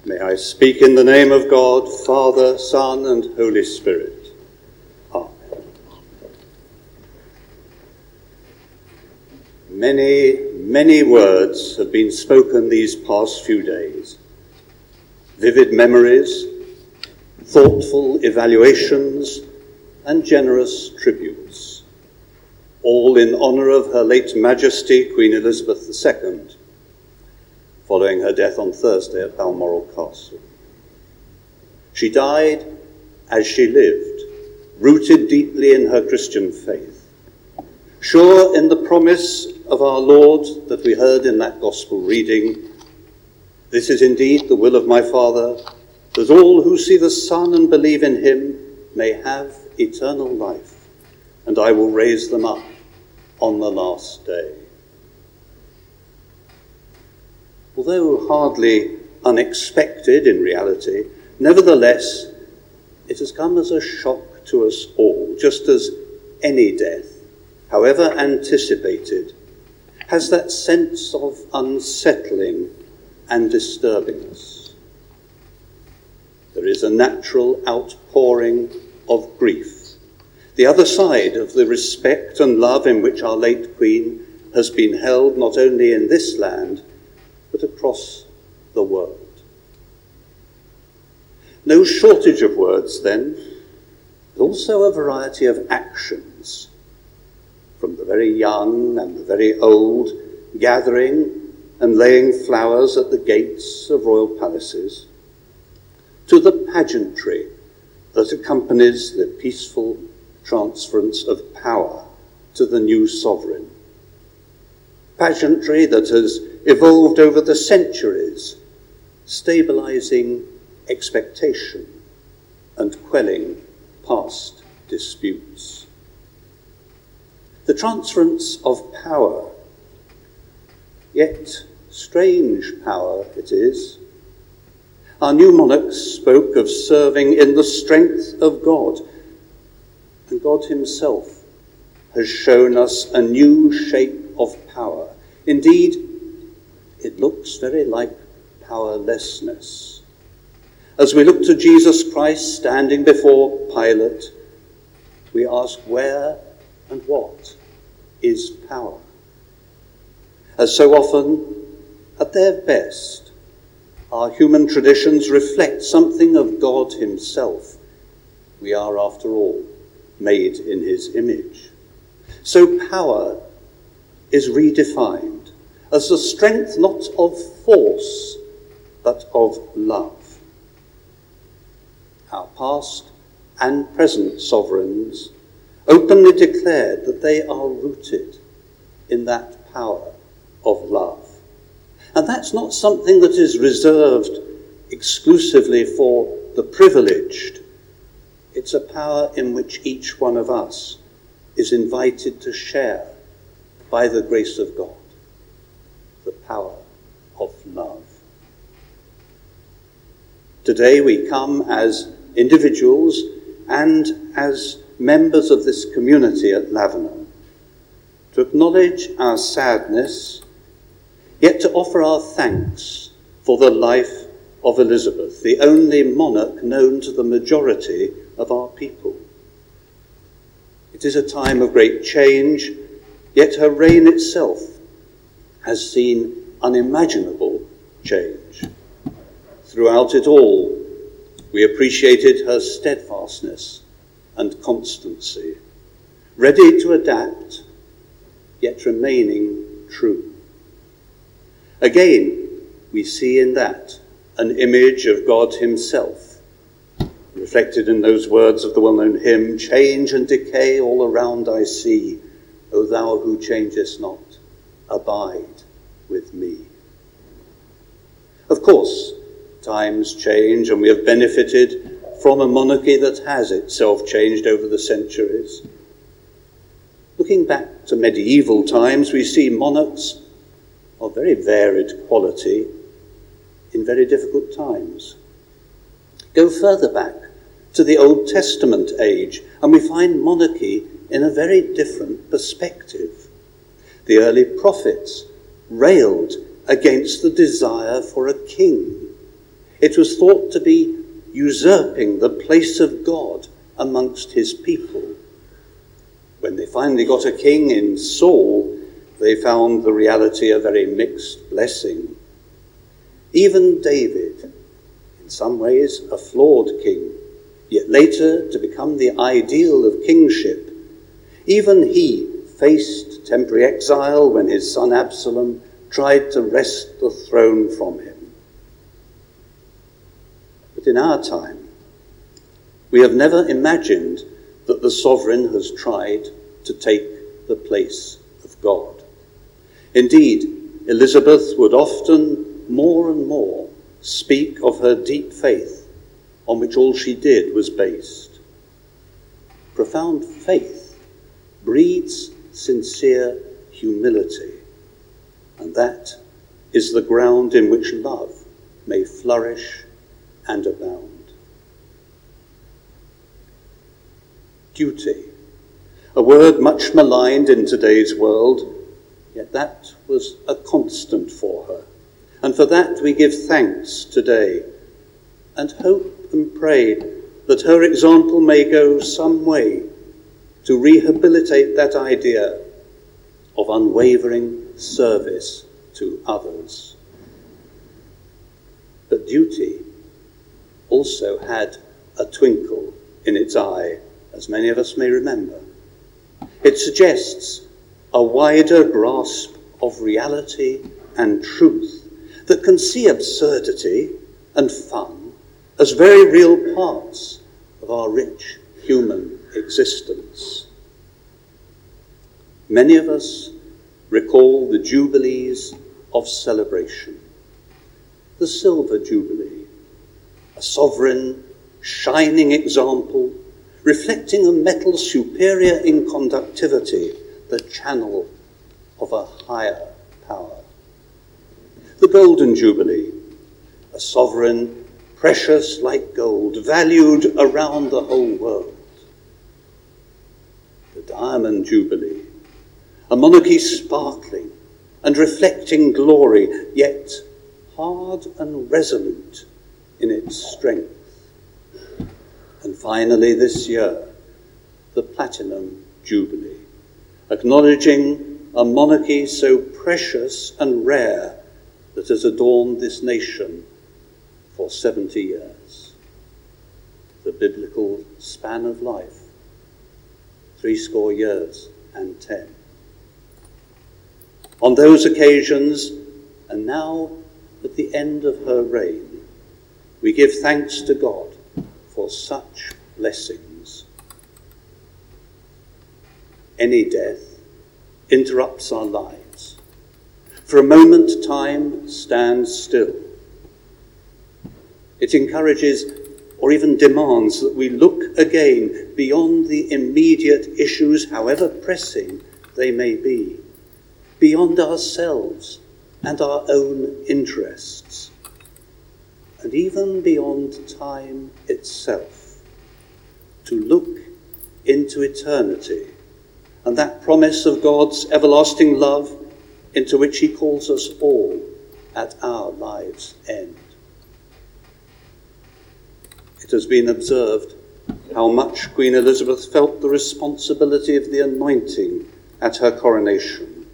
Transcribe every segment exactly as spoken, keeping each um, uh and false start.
May I speak in the name of God, Father, Son, and Holy Spirit. Amen. Many, many words have been spoken these past few days. Vivid memories, thoughtful evaluations, and generous tributes, all in honour of Her late Majesty Queen Elizabeth the Second, following her death on Thursday at Balmoral Castle. She died as she lived, rooted deeply in her Christian faith, sure in the promise of our Lord that we heard in that Gospel reading, "This is indeed the will of my Father, that all who see the Son and believe in him may have eternal life, and I will raise them up on the last day." Although hardly unexpected in reality, nevertheless, it has come as a shock to us all, just as any death, however anticipated, has that sense of unsettling and disturbing us. There is a natural outpouring of grief, the other side of the respect and love in which our late Queen has been held not only in this land, but across the world. No shortage of words then, but also a variety of actions, from the very young and the very old gathering and laying flowers at the gates of royal palaces, to the pageantry that accompanies the peaceful transference of power to the new sovereign. Pageantry that has evolved over the centuries, stabilizing expectation and quelling past disputes. The transference of power, yet strange power it is. Our new monarchs spoke of serving in the strength of God, and God himself has shown us a new shape of power. Indeed, it looks very like powerlessness. As we look to Jesus Christ standing before Pilate, we ask, where and what is power? As so often, at their best, our human traditions reflect something of God himself. We are, after all, made in his image. So power is redefined as the strength not of force, but of love. Our past and present sovereigns openly declared that they are rooted in that power of love. And that's not something that is reserved exclusively for the privileged. It's a power in which each one of us is invited to share by the grace of God, the power of love. Today we come as individuals and as members of this community at Lavenham to acknowledge our sadness, yet to offer our thanks for the life of Elizabeth, the only monarch known to the majority of our people. It is a time of great change, yet her reign itself has seen unimaginable change. Throughout it all, we appreciated her steadfastness and constancy, ready to adapt, yet remaining true. Again, we see in that an image of God himself, reflected in those words of the well-known hymn, "Change and decay all around I see, O thou who changest not, abide with me." Of course, times change, and we have benefited from a monarchy that has itself changed over the centuries. Looking back to medieval times, we see monarchs of very varied quality in very difficult times. Go further back to the Old Testament age, and we find monarchy in a very different perspective. The early prophets railed against the desire for a king. It was thought to be usurping the place of God amongst his people. When they finally got a king in Saul, they found the reality a very mixed blessing. Even David, in some ways a flawed king, yet later to become the ideal of kingship, even he faced temporary exile when his son Absalom tried to wrest the throne from him. But in our time, we have never imagined that the sovereign has tried to take the place of God. Indeed, Elizabeth would often, more and more, speak of her deep faith on which all she did was based. Profound faith breeds sincere humility, and that is the ground in which love may flourish and abound. Duty, a word much maligned in today's world, yet that was a constant for her. And for that we give thanks today and hope and pray that her example may go some way to rehabilitate that idea of unwavering service to others. But duty also had a twinkle in its eye, as many of us may remember. It suggests a wider grasp of reality and truth that can see absurdity and fun as very real parts of our rich human existence. Many of us recall the jubilees of celebration. The Silver Jubilee, a sovereign, shining example, reflecting a metal superior in conductivity, the channel of a higher power. The Golden Jubilee, a sovereign, precious like gold, valued around the whole world. The Diamond Jubilee, a monarchy sparkling and reflecting glory, yet hard and resolute in its strength. And finally this year, the Platinum Jubilee, acknowledging a monarchy so precious and rare that has adorned this nation for seventy years. The biblical span of life, three score years and ten. On those occasions, and now at the end of her reign, we give thanks to God for such blessings. Any death interrupts our lives. For a moment, time stands still. It encourages or even demands that we look again beyond the immediate issues, however pressing they may be, beyond ourselves and our own interests, and even beyond time itself, to look into eternity and that promise of God's everlasting love into which he calls us all at our lives' end. It has been observed how much Queen Elizabeth felt the responsibility of the anointing at her coronation.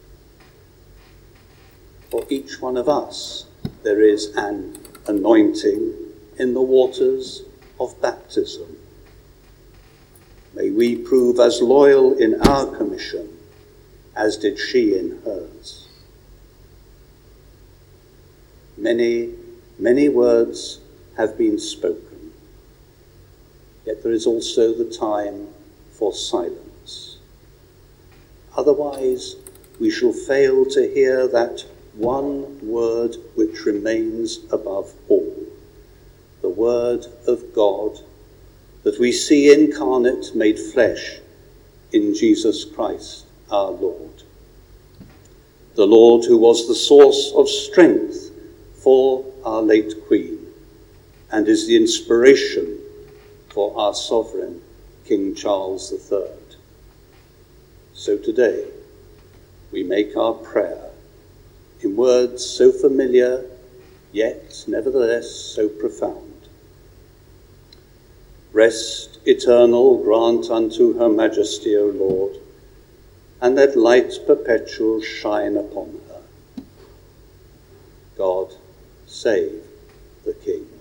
For each one of us, there is an anointing in the waters of baptism. May we prove as loyal in our commission as did she in hers. Many, many words have been spoken, yet there is also the time for silence. Otherwise, we shall fail to hear that one word which remains above all, the word of God that we see incarnate, made flesh in Jesus Christ our Lord. The Lord who was the source of strength for our late Queen and is the inspiration for our sovereign King Charles the Third. So today we make our prayer in words so familiar yet nevertheless so profound. Rest eternal grant unto her majesty, O Lord, and let light perpetual shine upon her. God save the King.